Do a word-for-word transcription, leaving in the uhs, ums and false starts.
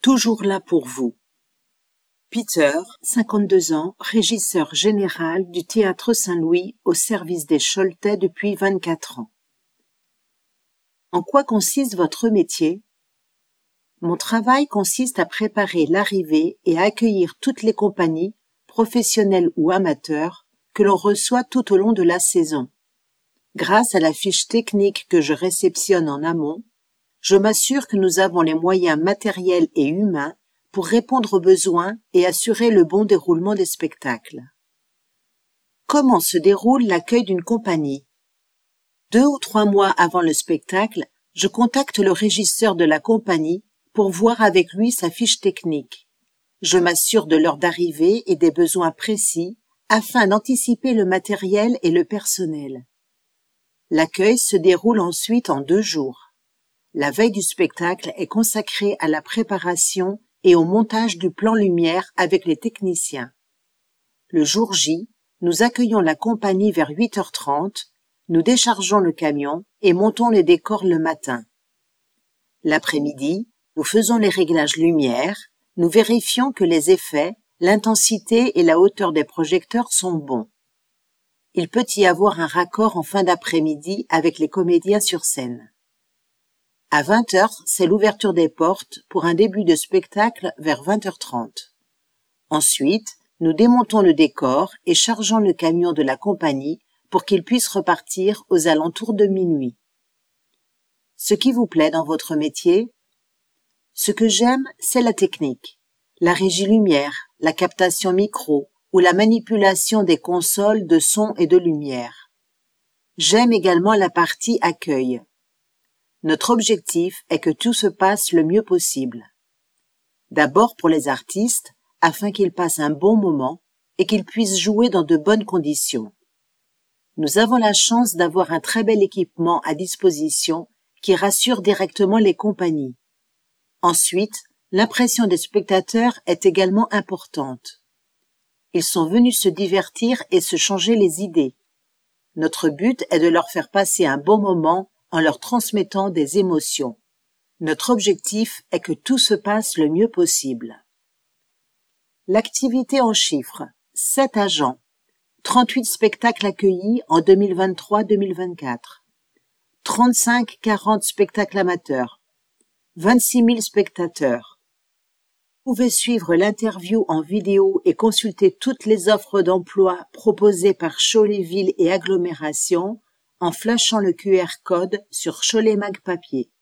Toujours là pour vous. Peter, cinquante-deux ans, régisseur général du Théâtre Saint-Louis au service des Choletais depuis vingt-quatre ans. En quoi consiste votre métier? Mon travail consiste à préparer l'arrivée et à accueillir toutes les compagnies, professionnelles ou amateurs, que l'on reçoit tout au long de la saison. Grâce à la fiche technique que je réceptionne en amont, je m'assure que nous avons les moyens matériels et humains pour répondre aux besoins et assurer le bon déroulement des spectacles. Comment se déroule l'accueil d'une compagnie? Deux ou trois mois avant le spectacle, je contacte le régisseur de la compagnie pour voir avec lui sa fiche technique. Je m'assure de l'heure d'arrivée et des besoins précis afin d'anticiper le matériel et le personnel. L'accueil se déroule ensuite en deux jours. La veille du spectacle est consacrée à la préparation et au montage du plan lumière avec les techniciens. Le jour J, nous accueillons la compagnie vers huit heures trente, nous déchargeons le camion et montons les décors le matin. L'après-midi, nous faisons les réglages lumière, nous vérifions que les effets, l'intensité et la hauteur des projecteurs sont bons. Il peut y avoir un raccord en fin d'après-midi avec les comédiens sur scène. À vingt heures, c'est l'ouverture des portes pour un début de spectacle vers vingt heures trente. Ensuite, nous démontons le décor et chargeons le camion de la compagnie pour qu'il puisse repartir aux alentours de minuit. Ce qui vous plaît dans votre métier? Ce que j'aime, c'est la technique, la régie lumière, la captation micro ou la manipulation des consoles de son et de lumière. J'aime également la partie accueil. Notre objectif est que tout se passe le mieux possible. D'abord pour les artistes, afin qu'ils passent un bon moment et qu'ils puissent jouer dans de bonnes conditions. Nous avons la chance d'avoir un très bel équipement à disposition qui rassure directement les compagnies. Ensuite, l'impression des spectateurs est également importante. Ils sont venus se divertir et se changer les idées. Notre but est de leur faire passer un bon moment en leur transmettant des émotions. Notre objectif est que tout se passe le mieux possible. L'activité en chiffres, sept agents, trente-huit spectacles accueillis en deux mille vingt-trois deux mille vingt-quatre, trente-cinq à quarante spectacles amateurs, vingt-six mille spectateurs. Vous pouvez suivre l'interview en vidéo et consulter toutes les offres d'emploi proposées par Cholet Ville et Agglomération en flashant le Q R code sur Cholet Mag Papier.